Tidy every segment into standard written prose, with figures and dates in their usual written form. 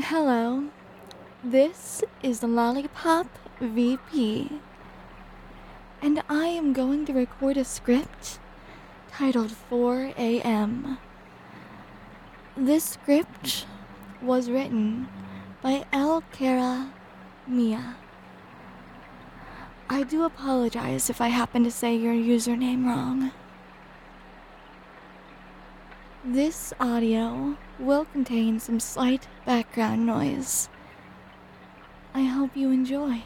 Hello, this is the Lollipop VP, and I am going to record a script titled 4 a.m. This script was written by El Cara Mia. I do apologize if I happen to say your username wrong. This audio will contain some slight background noise. I hope you enjoy.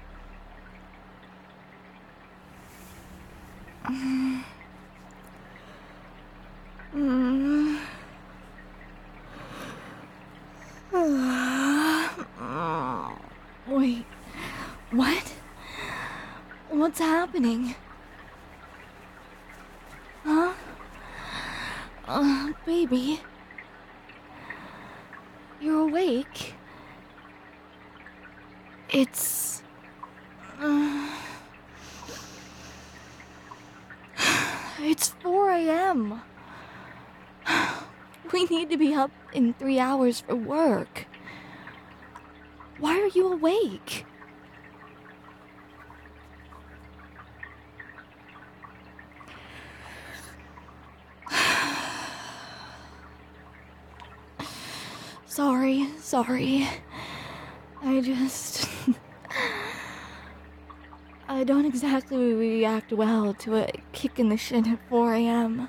Wait, what? What's happening? Huh? Baby. You're awake? It's... It's 4 a.m. We need to be up in 3 hours for work. Why are you awake? Sorry. I don't exactly react well to a kick in the shin at 4 a.m.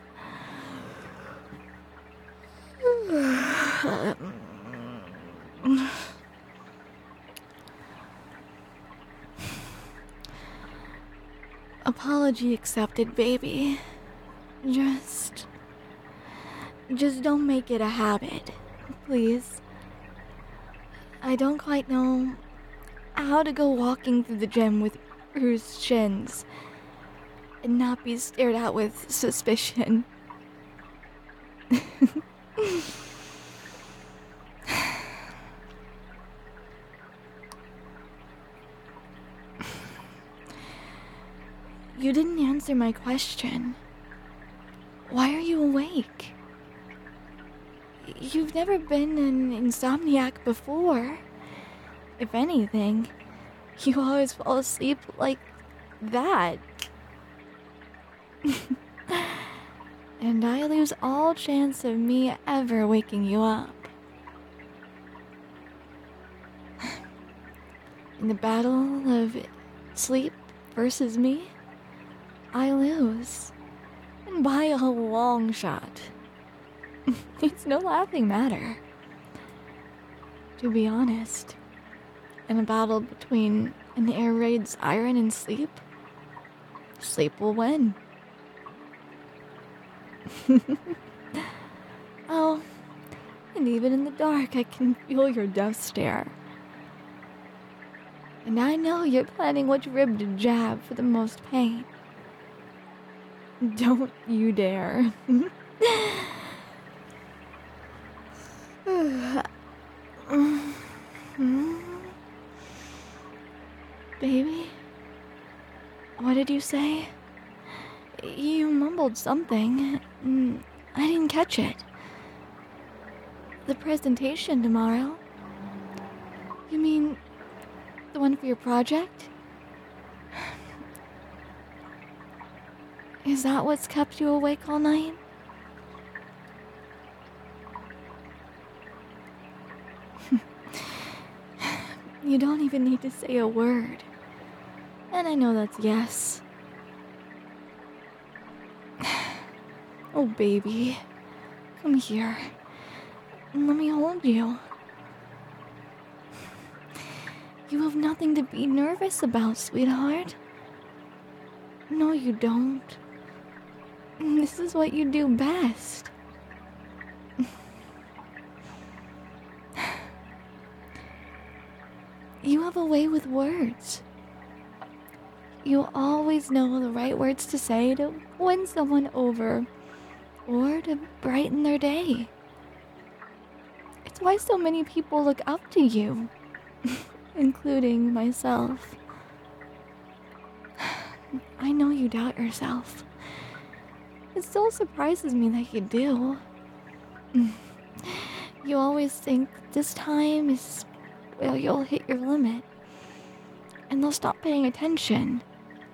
Apology accepted, baby. Just don't make it a habit, please. I don't quite know how to go walking through the gym with bruised shins and not be stared at with suspicion. You didn't answer my question. Why are you awake? You've never been an insomniac before. If anything, you always fall asleep like that. And I lose all chance of me ever waking you up. In the battle of sleep versus me, I lose. And by a long shot. It's no laughing matter. To be honest, in a battle between an air raid siren and sleep will win. Oh, and even in the dark I can feel your death stare. And I know you're planning which rib to jab for the most pain. Don't you dare. Baby? What did you say? You mumbled something. I didn't catch it. The presentation tomorrow? You mean the one for your project? Is that what's kept you awake all night? You don't even need to say a word. And I know that's yes. Oh, baby. Come here. And let me hold you. You have nothing to be nervous about, sweetheart. No, you don't. This is what you do best. You have a way with words. You always know the right words to say to win someone over or to brighten their day. It's why so many people look up to you, including myself. I know you doubt yourself. It still surprises me that you do. You always think this time is where you'll hit your limit, and they'll stop paying attention.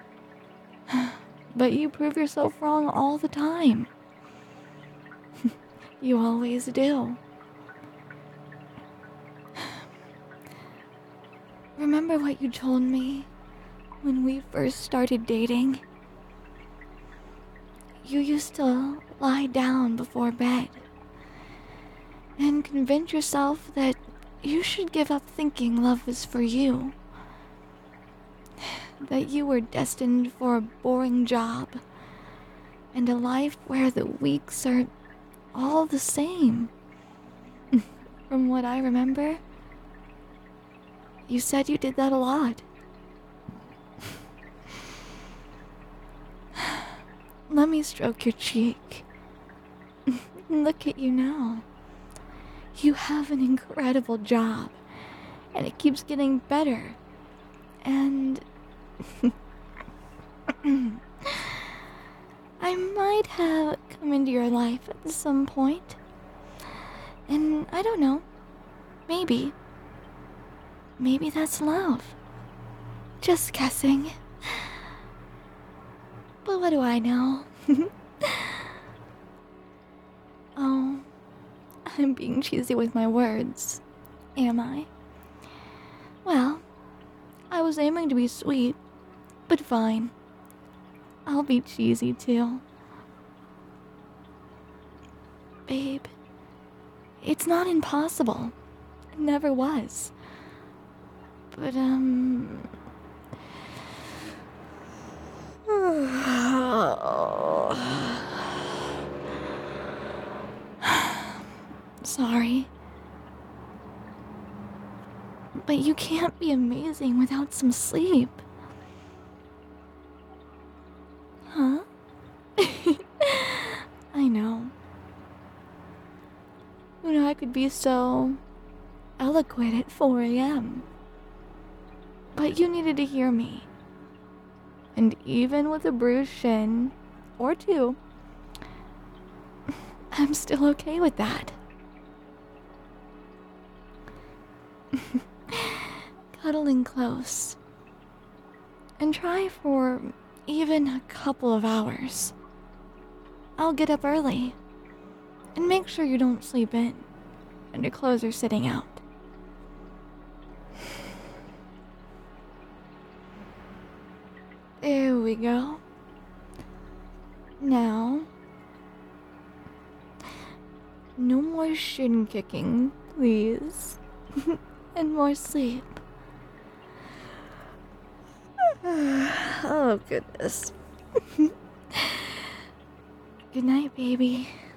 But you prove yourself wrong all the time. You always do. Remember what you told me when we first started dating? You used to lie down before bed and convince yourself that you should give up thinking love was for you. That you were destined for a boring job and a life where the weeks are all the same. From what I remember, you said you did that a lot. Let me stroke your cheek. Look at you now. You have an incredible job, and it keeps getting better. And I might have come into your life at some point. And I don't know. Maybe that's love. Just guessing. But what do I know? Oh, I'm being cheesy with my words, am I? Well, I was aiming to be sweet, but fine. I'll be cheesy too. Babe, it's not impossible. It never was. But, sorry. But you can't be amazing without some sleep. Huh? I know. I could be so eloquent at 4 a.m. But you needed to hear me. And even with a bruised shin, or two, I'm still okay with that. Cuddling close. And try for even a couple of hours. I'll get up early. And make sure you don't sleep in. And your clothes are sitting out. There we go. Now, no more shin kicking, please. And more sleep. Oh, goodness. Good night, baby.